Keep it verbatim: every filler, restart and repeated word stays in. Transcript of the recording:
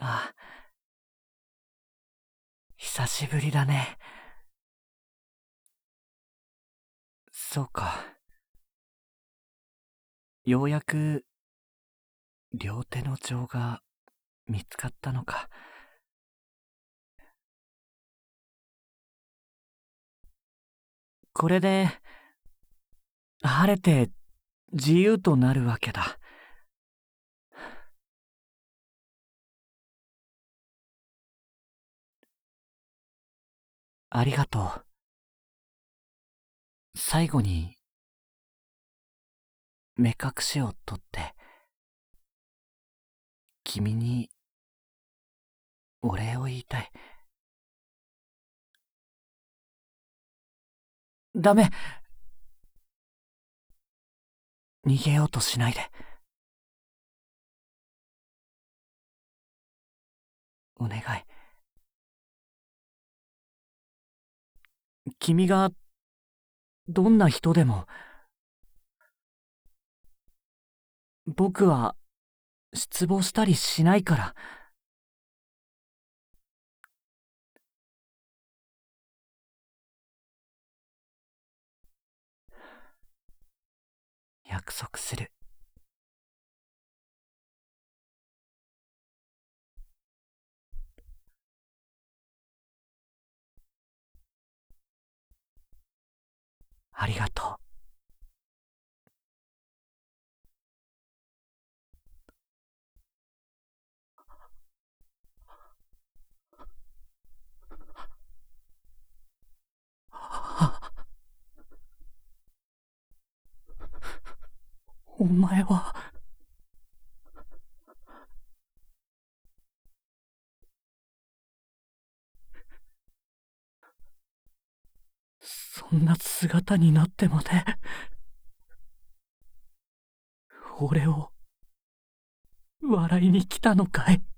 あ、久しぶりだね。そうか。ようやく両手の錠が見つかったのか。これで晴れて自由となるわけだ。ありがとう。最後に目隠しを取って君にお礼を言いたい。ダメ。逃げようとしないで。お願い。君がどんな人でも僕は失望したりしないから。約束する。ありがとう。お前は。そんな姿になってまで俺を笑いに来たのかい。